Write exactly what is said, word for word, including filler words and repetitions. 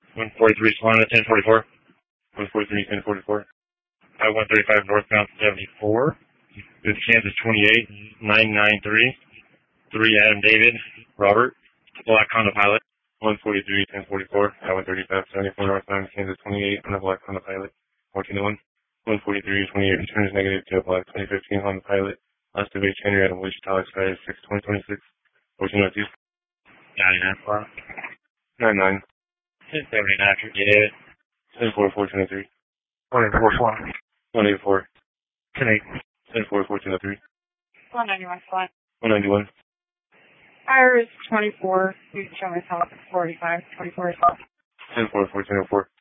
one forty-three Solana, ten forty-four. one forty-three, ten forty-four. I one thirty-five northbound seventy-four. This Kansas twenty-eight, nine ninety-three. three Adam David, Robert, Black Honda Pilot. one forty-three, ten forty-four. I one thirty-five, seventy-four northbound Kansas twenty-eight on the Black Honda Pilot. fourteen oh one. one forty-three, twenty-eight returns negative to a Black twenty fifteen Honda Pilot. Last of H. Henry out of Wichita expired six twenty twenty-six. fourteen oh two. ninety-nine four. ninety-nine. ten seventy-nine for David. ten four, four twenty-three. one eighty-four Solana. one eighty-four. ten eight. ten four, fourteen oh three. one ninety-one Solana. one ninety-one. Iris twenty-four, you can show myself, forty-five, twenty-four. ten four, fourteen oh four.